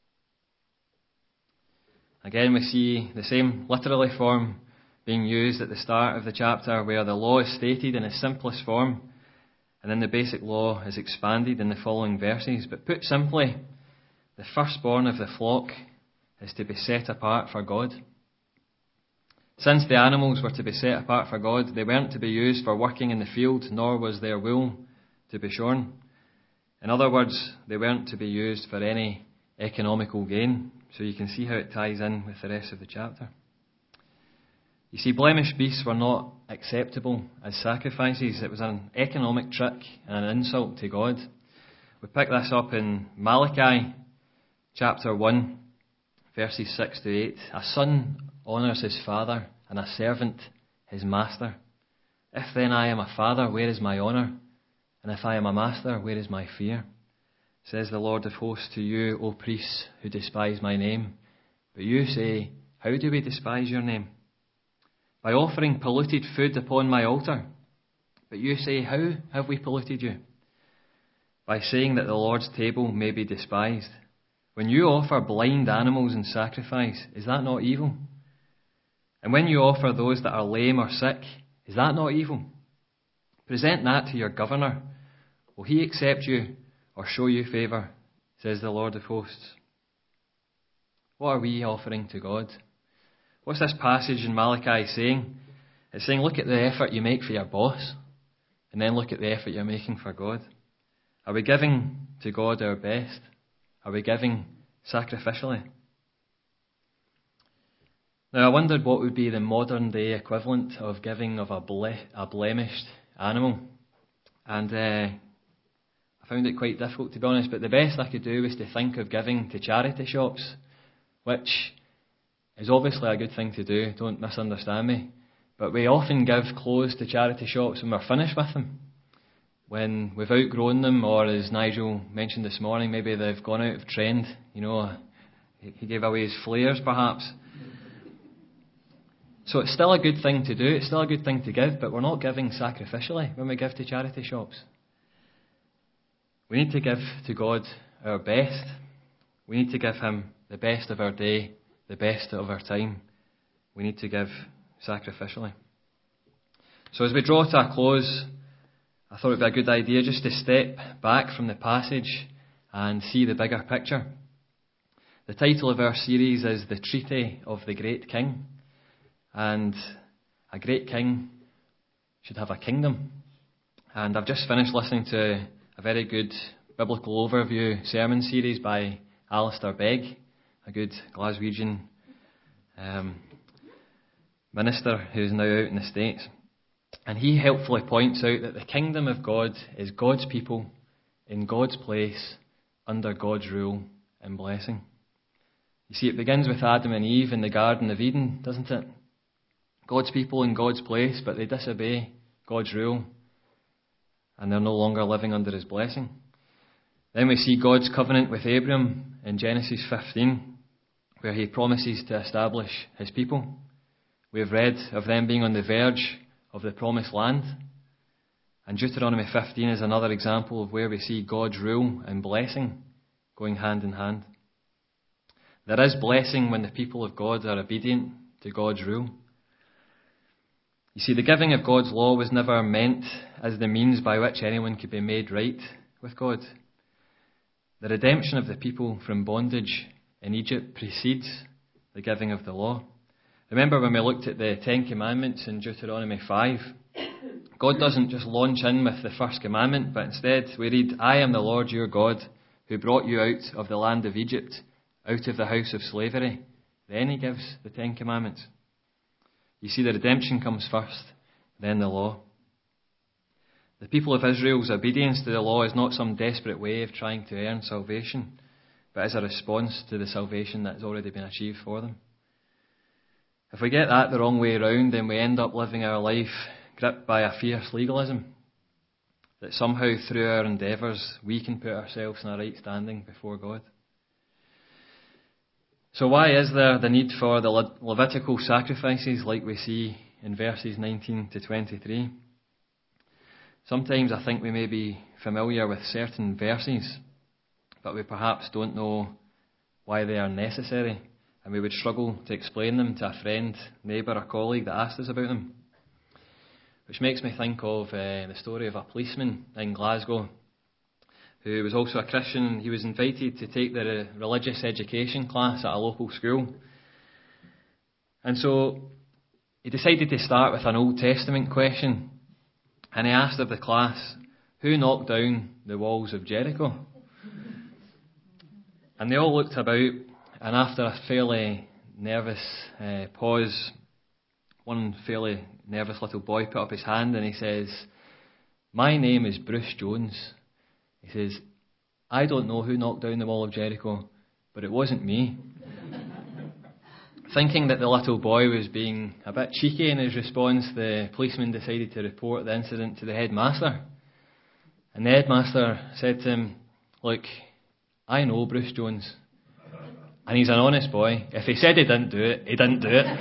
Again, we see the same literary form being used at the start of the chapter, where the law is stated in its simplest form, and then the basic law is expanded in the following verses. But put simply, the firstborn of the flock is to be set apart for God. Since the animals were to be set apart for God, they weren't to be used for working in the field, nor was their wool to be shorn. In other words, they weren't to be used for any economical gain. So you can see how it ties in with the rest of the chapter. You see, blemished beasts were not acceptable as sacrifices. It was an economic trick and an insult to God. We pick this up in Malachi chapter 1, verses 6 to 8. A son honours his father, and a servant his master. If then I am a father, where is my honour? And if I am a master, where is my fear? Says the Lord of hosts to you, O priests who despise my name. But you say, how do we despise your name? By offering polluted food upon my altar. But you say, how have we polluted you? By saying that the Lord's table may be despised. When you offer blind animals in sacrifice, is that not evil? And when you offer those that are lame or sick, is that not evil? Present that to your governor. Will he accept you or show you favour? Says the Lord of hosts. What are we offering to God? What's this passage in Malachi saying? It's saying, look at the effort you make for your boss, and then look at the effort you're making for God. Are we giving to God our best? Are we giving sacrificially? Now, I wondered what would be the modern day equivalent of giving of a blemished animal. And I found it quite difficult, to be honest, but the best I could do was to think of giving to charity shops, which is obviously a good thing to do, don't misunderstand me. But we often give clothes to charity shops when we're finished with them. When we've outgrown them, or as Nigel mentioned this morning, maybe they've gone out of trend. You know, he gave away his flares perhaps. So it's still a good thing to do, it's still a good thing to give, but we're not giving sacrificially when we give to charity shops. We need to give to God our best. We need to give Him the best of our day, the best of our time. We need to give sacrificially. So as we draw to a close, I thought it would be a good idea just to step back from the passage and see the bigger picture. The title of our series is The Treaty of the Great King. And a great king should have a kingdom. And I've just finished listening to a very good biblical overview sermon series by Alistair Begg, a good Glaswegian minister who's now out in the States. And he helpfully points out that the kingdom of God is God's people in God's place under God's rule and blessing. You see, it begins with Adam and Eve in the Garden of Eden, doesn't it? God's people in God's place, but they disobey God's rule, and they're no longer living under His blessing. Then we see God's covenant with Abram in Genesis 15, where He promises to establish His people. We have read of them being on the verge of the promised land. And Deuteronomy 15 is another example of where we see God's rule and blessing going hand in hand. There is blessing when the people of God are obedient to God's rule. You see, the giving of God's law was never meant as the means by which anyone could be made right with God. The redemption of the people from bondage in Egypt precedes the giving of the law. Remember when we looked at the Ten Commandments in Deuteronomy 5? God doesn't just launch in with the first commandment, but instead we read, I am the Lord your God, who brought you out of the land of Egypt, out of the house of slavery. Then He gives the Ten Commandments. You see, the redemption comes first, then the law. The people of Israel's obedience to the law is not some desperate way of trying to earn salvation, but is a response to the salvation that has already been achieved for them. If we get that the wrong way around, then we end up living our life gripped by a fierce legalism, that somehow through our endeavours we can put ourselves in a right standing before God. So why is there the need for the Levitical sacrifices like we see in verses 19 to 23? Sometimes I think we may be familiar with certain verses, but we perhaps don't know why they are necessary, and we would struggle to explain them to a friend, neighbour or colleague that asked us about them. Which makes me think of the story of a policeman in Glasgow who was also a Christian. He was invited to take the religious education class at a local school. And so he decided to start with an Old Testament question. And he asked of the class, who knocked down the walls of Jericho? And they all looked about, and after a fairly nervous pause, one fairly nervous little boy put up his hand and he says, my name is Bruce Jones. He says, I don't know who knocked down the wall of Jericho, but it wasn't me. Thinking that the little boy was being a bit cheeky in his response, the policeman decided to report the incident to the headmaster. And the headmaster said to him, "Look, I know Bruce Jones, and he's an honest boy. If he said he didn't do it, he didn't do it."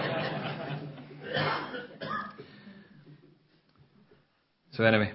So anyway,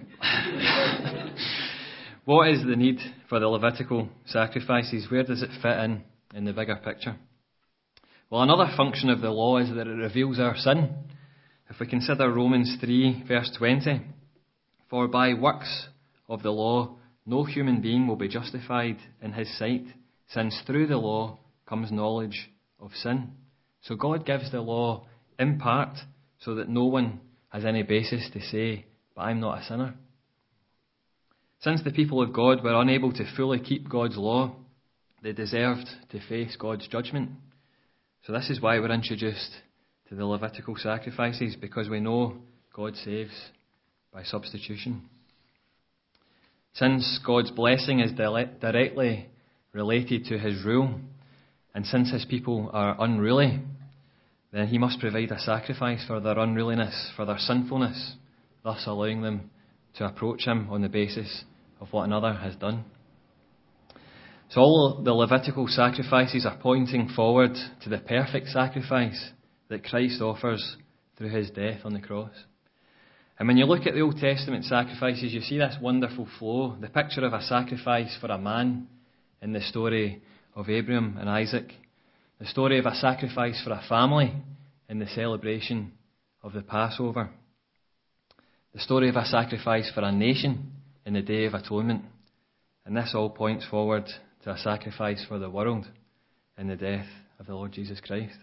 what is the need for the Levitical sacrifices? Where does it fit in the bigger picture? Well, another function of the law is that it reveals our sin. If we consider Romans 3, verse 20, "For by works of the law, no human being will be justified in his sight, since through the law comes knowledge of sin." So God gives the law in part so that no one has any basis to say, "But I'm not a sinner." Since the people of God were unable to fully keep God's law, they deserved to face God's judgment. So this is why we're introduced to the Levitical sacrifices, because we know God saves by substitution. Since God's blessing is directly related to his rule, and since his people are unruly, then he must provide a sacrifice for their unruliness, for their sinfulness, thus allowing them to approach him on the basis of what another has done. So all the Levitical sacrifices are pointing forward to the perfect sacrifice that Christ offers through his death on the cross. And when you look at the Old Testament sacrifices, you see this wonderful flow, the picture of a sacrifice for a man in the story of Abraham and Isaac, the story of a sacrifice for a family in the celebration of the Passover, the story of a sacrifice for a nation in the Day of Atonement, and this all points forward to a sacrifice for the world in the death of the Lord Jesus Christ.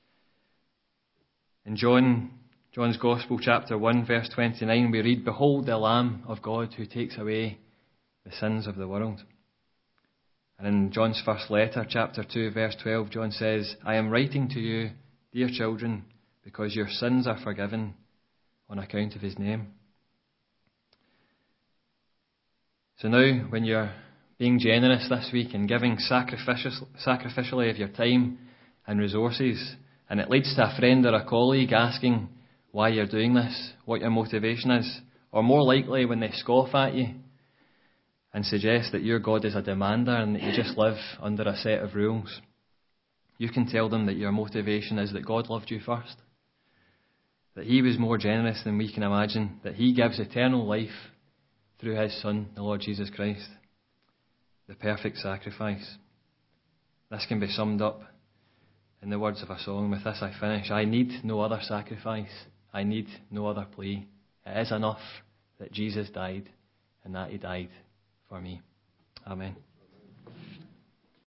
In John's Gospel, chapter 1, verse 29, we read, "Behold the Lamb of God who takes away the sins of the world." And in John's first letter, chapter 2, verse 12, John says, "I am writing to you, dear children, because your sins are forgiven on account of his name." So now, when you're being generous this week and giving sacrificially of your time and resources, and it leads to a friend or a colleague asking why you're doing this, what your motivation is, or more likely when they scoff at you and suggest that your God is a demander and that you just live under a set of rules, you can tell them that your motivation is that God loved you first, that he was more generous than we can imagine, that he gives eternal life through his Son, the Lord Jesus Christ, the perfect sacrifice. This can be summed up in the words of a song. With this I finish. I need no other sacrifice. I need no other plea. It is enough that Jesus died and that he died for me. Amen.